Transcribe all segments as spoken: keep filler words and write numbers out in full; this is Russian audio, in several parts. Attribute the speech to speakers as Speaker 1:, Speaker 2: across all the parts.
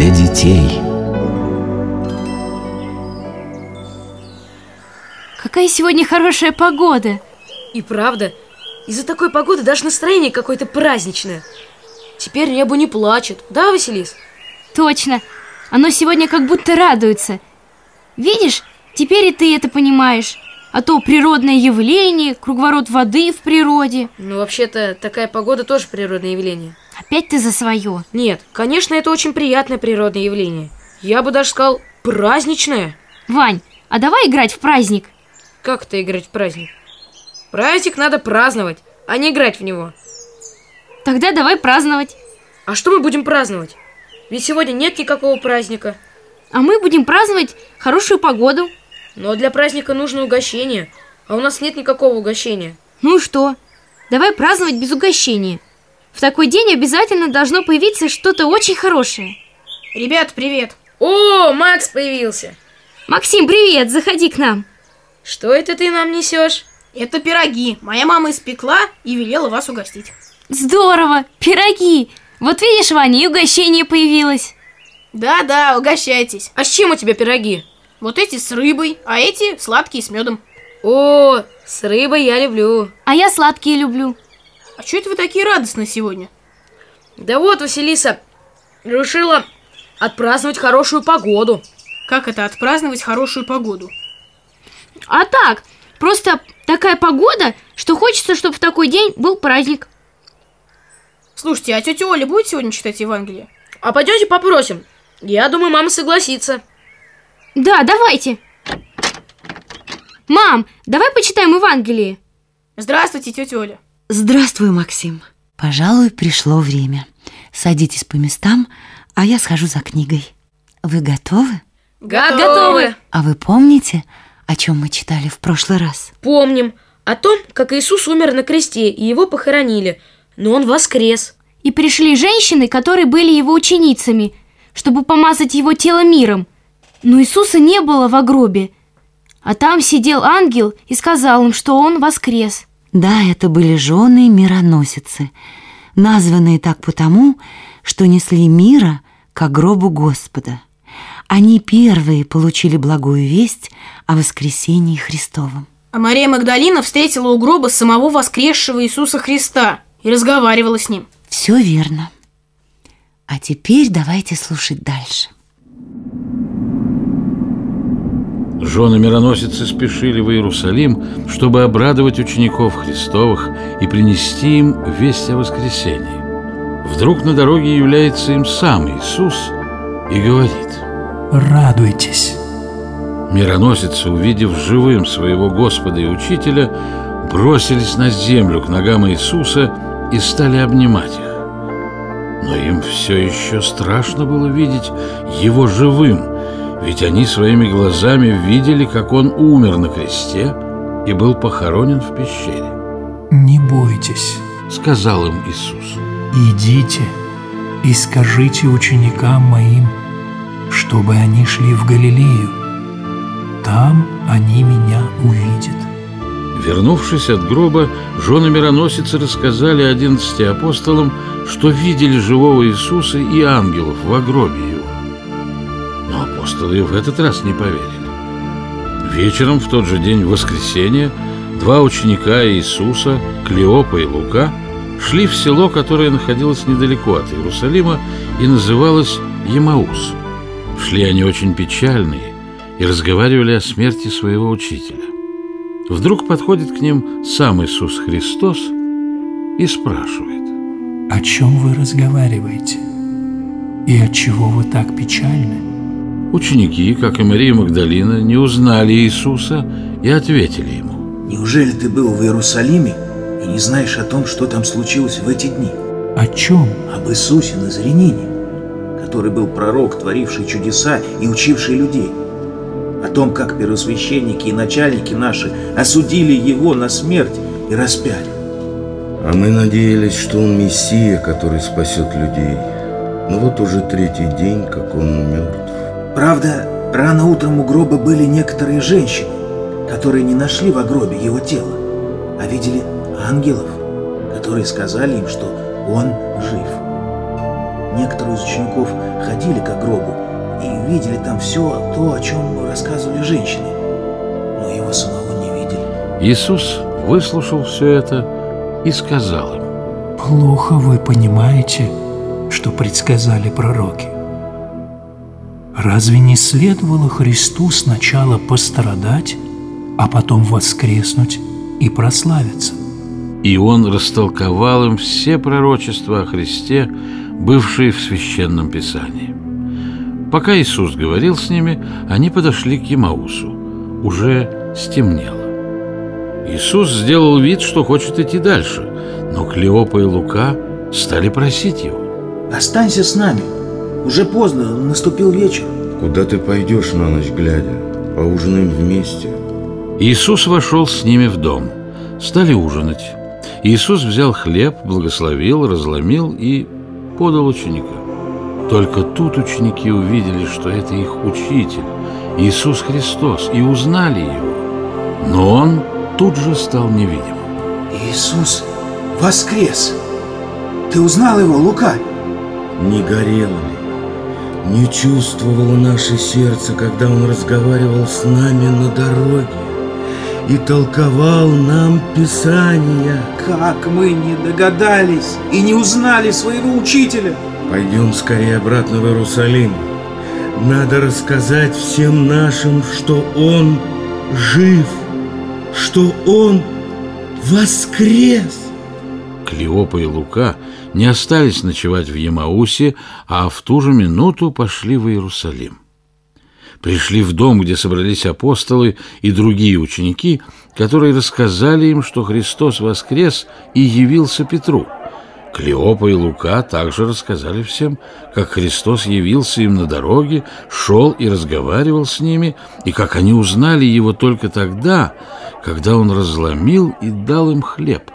Speaker 1: для детей.
Speaker 2: Какая сегодня хорошая погода.
Speaker 3: И правда, из-за такой погоды даже настроение какое-то праздничное. Теперь небо не плачет, да, Василис?
Speaker 2: Точно, оно сегодня как будто радуется. Видишь, теперь и ты это понимаешь. А то природное явление, круговорот воды в природе.
Speaker 3: Ну, вообще-то, такая погода тоже природное явление.
Speaker 2: Опять ты за свое.
Speaker 3: Нет, конечно, это очень приятное природное явление. Я бы даже сказал, праздничное.
Speaker 2: Вань, а давай играть в праздник.
Speaker 3: Как это играть в праздник? Праздник надо праздновать, а не играть в него.
Speaker 2: Тогда давай праздновать.
Speaker 3: А что мы будем праздновать? Ведь сегодня нет никакого праздника.
Speaker 2: А мы будем праздновать хорошую погоду.
Speaker 3: Но для праздника нужно угощение, а у нас нет никакого угощения.
Speaker 2: Ну и что? Давай праздновать без угощения. В такой день обязательно должно появиться что-то очень хорошее.
Speaker 4: Ребят, привет.
Speaker 3: О, Макс появился.
Speaker 2: Максим, привет, заходи к нам.
Speaker 3: Что это ты нам несешь?
Speaker 4: Это пироги. Моя мама испекла и велела вас угостить.
Speaker 2: Здорово, пироги. Вот видишь, Ваня, и угощение появилось.
Speaker 4: Да-да, угощайтесь.
Speaker 3: А с чем у тебя пироги?
Speaker 4: Вот эти с рыбой, а эти сладкие с медом.
Speaker 3: О, с рыбой я люблю.
Speaker 2: А я сладкие люблю.
Speaker 4: А что это вы такие радостные сегодня?
Speaker 3: Да вот, Василиса решила отпраздновать хорошую погоду.
Speaker 4: Как это отпраздновать хорошую погоду?
Speaker 2: А так, просто такая погода, что хочется, чтобы в такой день был праздник.
Speaker 4: Слушайте, а тетя Оля будет сегодня читать Евангелие?
Speaker 3: А пойдемте попросим. Я думаю, мама согласится.
Speaker 2: Да, давайте. Мам, давай почитаем Евангелие.
Speaker 4: Здравствуйте, тетя Оля.
Speaker 5: Здравствуй, Максим. Пожалуй, пришло время. Садитесь по местам, а я схожу за книгой. Вы готовы?
Speaker 3: Готовы. Готовы.
Speaker 5: А вы помните, о чем мы читали в прошлый раз?
Speaker 3: Помним. О том, как Иисус умер на кресте и его похоронили, но он воскрес.
Speaker 2: И пришли женщины, которые были его ученицами, чтобы помазать его тело миром. Но Иисуса не было во гробе, а там сидел ангел и сказал им, что он воскрес.
Speaker 5: Да, это были жены-мироносицы, названные так потому, что несли мира ко гробу Господа. Они первые получили благую весть о воскресении Христовом.
Speaker 4: А Мария Магдалина встретила у гроба самого воскресшего Иисуса Христа и разговаривала с ним.
Speaker 5: Все верно. А теперь давайте слушать дальше.
Speaker 6: Жены-мироносицы спешили в Иерусалим, чтобы обрадовать учеников Христовых и принести им весть о воскресении. Вдруг на дороге является им сам Иисус и говорит:
Speaker 1: радуйтесь.
Speaker 6: Мироносицы, увидев живым своего Господа и Учителя, бросились на землю к ногам Иисуса и стали обнимать их. Но им все еще страшно было видеть его живым, ведь они своими глазами видели, как он умер на кресте и был похоронен в пещере.
Speaker 1: Не бойтесь,
Speaker 6: сказал им Иисус.
Speaker 1: Идите и скажите ученикам моим, чтобы они шли в Галилею. Там они меня увидят.
Speaker 6: Вернувшись от гроба, жены-мироносицы рассказали одиннадцати апостолам, что видели живого Иисуса и ангелов во гробе его. Но апостолы и в этот раз не поверили. Вечером в тот же день воскресенья два ученика Иисуса, Клеопа и Лука, шли в село, которое находилось недалеко от Иерусалима и называлось Емаус. Шли они очень печальные и разговаривали о смерти своего учителя. Вдруг подходит к ним сам Иисус Христос и спрашивает:
Speaker 1: о чем вы разговариваете? И отчего вы так печальны?
Speaker 6: Ученики, как и Мария Магдалина, не узнали Иисуса и ответили ему:
Speaker 7: неужели ты был в Иерусалиме и не знаешь о том, что там случилось в эти дни?
Speaker 1: О чем?
Speaker 7: Об Иисусе Назаренине, который был пророк, творивший чудеса и учивший людей. О том, как первосвященники и начальники наши осудили его на смерть и распяли.
Speaker 8: А мы надеялись, что он Мессия, который спасет людей. Но вот уже третий день, как он мертв.
Speaker 7: Правда, рано утром у гроба были некоторые женщины, которые не нашли во гробе его тело, а видели ангелов, которые сказали им, что он жив. Некоторые из учеников ходили к гробу и видели там все то, о чем рассказывали женщины, но его самого не видели.
Speaker 6: Иисус выслушал все это и сказал им:
Speaker 1: плохо вы понимаете, что предсказали пророки. Разве не следовало Христу сначала пострадать, а потом воскреснуть и прославиться?
Speaker 6: И он растолковал им все пророчества о Христе, бывшие в Священном Писании. Пока Иисус говорил с ними, они подошли к Емаусу. Уже стемнело. Иисус сделал вид, что хочет идти дальше, но Клеопа и Лука стали просить его:
Speaker 7: останься с нами, уже поздно, наступил вечер.
Speaker 8: Куда ты пойдешь на ночь глядя? Поужинаем вместе.
Speaker 6: Иисус вошел с ними в дом. Стали ужинать. Иисус взял хлеб, благословил, разломил и подал ученикам. Только тут ученики увидели, что это их учитель, Иисус Христос, и узнали его. Но он тут же стал невидимым.
Speaker 7: Иисус воскрес! Ты узнал его, Лука?
Speaker 8: Не горело ли, не чувствовало наше сердце, когда он разговаривал с нами на дороге и толковал нам Писания?
Speaker 7: Как мы не догадались и не узнали своего учителя!
Speaker 8: Пойдем скорее обратно в Иерусалим. Надо рассказать всем нашим, что он жив, что он воскрес.
Speaker 6: Клеопа и Лука не остались ночевать в Емаусе, а в ту же минуту пошли в Иерусалим. Пришли в дом, где собрались апостолы и другие ученики, которые рассказали им, что Христос воскрес и явился Петру. Клеопа и Лука также рассказали всем, как Христос явился им на дороге, шел и разговаривал с ними, и как они узнали его только тогда, когда он разломил и дал им хлеб.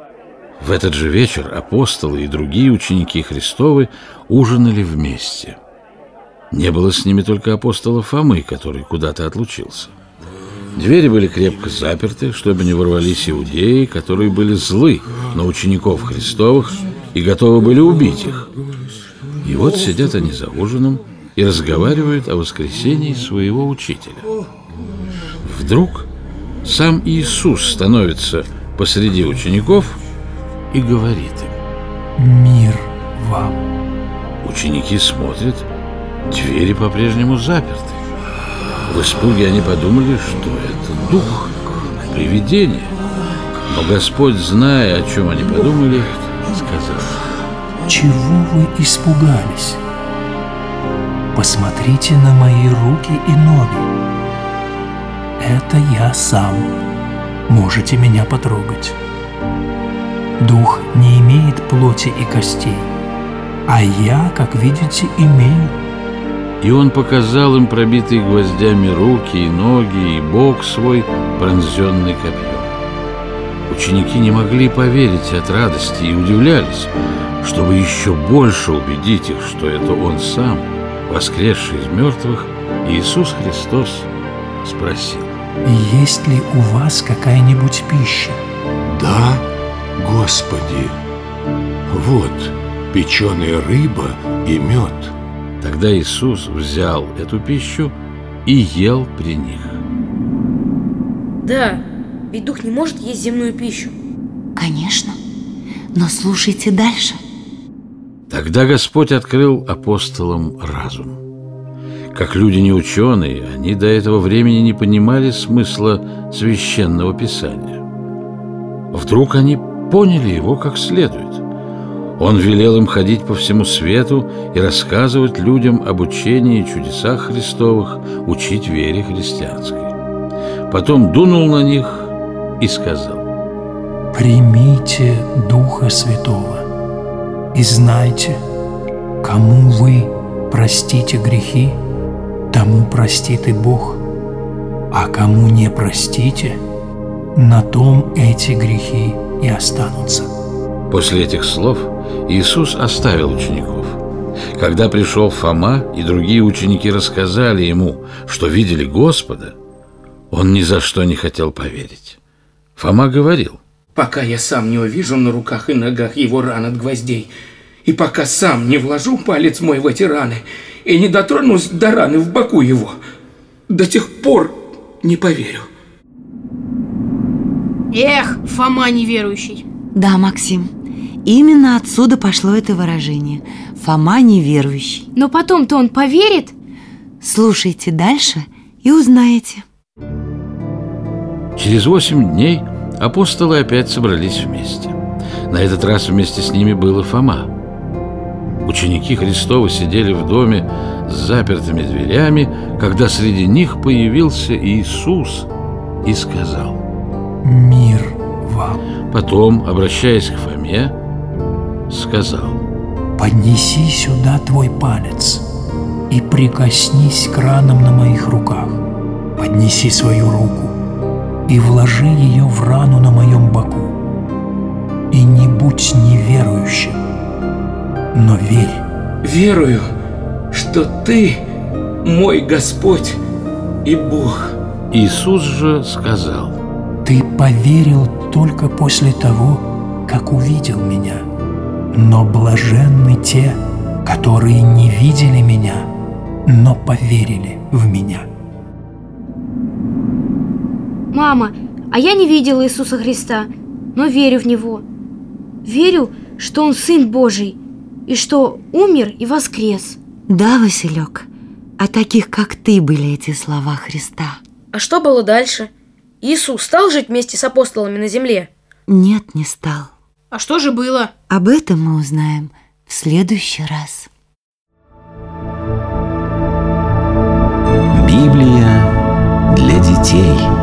Speaker 6: В этот же вечер апостолы и другие ученики Христовы ужинали вместе. Не было с ними только апостола Фомы, который куда-то отлучился. Двери были крепко заперты, чтобы не ворвались иудеи, которые были злы на учеников Христовых и готовы были убить их. И вот сидят они за ужином и разговаривают о воскресении своего учителя. Вдруг сам Иисус становится посреди учеников и говорит им:
Speaker 1: мир вам.
Speaker 6: Ученики смотрят, двери по-прежнему заперты. В испуге они подумали, что это дух, привидение. Но Господь, зная, о чем они подумали, сказал:
Speaker 1: чего вы испугались? Посмотрите на мои руки и ноги. Это я сам. Можете меня потрогать. Дух не имеет плоти и костей, а я, как видите, имею.
Speaker 6: И он показал им пробитые гвоздями руки и ноги, и бок свой, пронзенный копьем. Ученики не могли поверить от радости и удивлялись, чтобы еще больше убедить их, что это он сам, воскресший из мертвых, Иисус Христос, спросил:
Speaker 1: есть ли у вас какая-нибудь пища?
Speaker 9: Да, Господи, вот печеная рыба и мед.
Speaker 6: Тогда Иисус взял эту пищу и ел при них.
Speaker 3: Да, ведь дух не может есть земную пищу.
Speaker 5: Конечно, но слушайте дальше.
Speaker 6: Тогда Господь открыл апостолам разум. Как люди неученые, они до этого времени не понимали смысла священного Писания. Вдруг они поняли его как следует. Он велел им ходить по всему свету и рассказывать людям об учении и чудесах Христовых, учить вере христианской. Потом дунул на них и сказал:
Speaker 1: примите Духа Святого и знайте, кому вы простите грехи, тому простит и Бог, а кому не простите, на том эти грехи и останутся.
Speaker 6: После этих слов Иисус оставил учеников. Когда пришел Фома и другие ученики рассказали ему, что видели Господа, он ни за что не хотел поверить. Фома говорил:
Speaker 10: пока я сам не увижу на руках и ногах его ран от гвоздей, И пока сам не вложу палец мой в эти раны и не дотронусь до раны в боку его, до тех пор не поверю.
Speaker 4: Эх, Фома неверующий.
Speaker 5: Да, Максим, именно отсюда пошло это выражение. Фома неверующий.
Speaker 2: Но потом-то он поверит?
Speaker 5: Слушайте дальше и узнаете.
Speaker 6: Через восемь дней апостолы опять собрались вместе. На этот раз вместе с ними был и Фома. Ученики Христовы сидели в доме с запертыми дверями, когда среди них появился Иисус и сказал:
Speaker 1: «Мир вам».
Speaker 6: Потом, обращаясь к Фоме, сказал:
Speaker 1: «Поднеси сюда твой палец и прикоснись к ранам на моих руках. Поднеси свою руку и вложи ее в рану на моем боку. И не будь неверующим, но верь».
Speaker 10: Верую, что Ты мой Господь и Бог.
Speaker 6: Иисус же сказал:
Speaker 1: «Ты поверил только после того, как увидел меня. Но блаженны те, которые не видели меня, но поверили в меня».
Speaker 2: Мама, а я не видела Иисуса Христа, но верю в Него. Верю, что Он Сын Божий, и что умер и воскрес.
Speaker 5: Да, Василек, о таких, как ты, были эти слова Христа.
Speaker 3: А что было дальше? Иисус стал жить вместе с апостолами на земле?
Speaker 5: Нет, не стал.
Speaker 4: А что же было?
Speaker 5: Об этом мы узнаем в следующий раз.
Speaker 11: Библия для детей.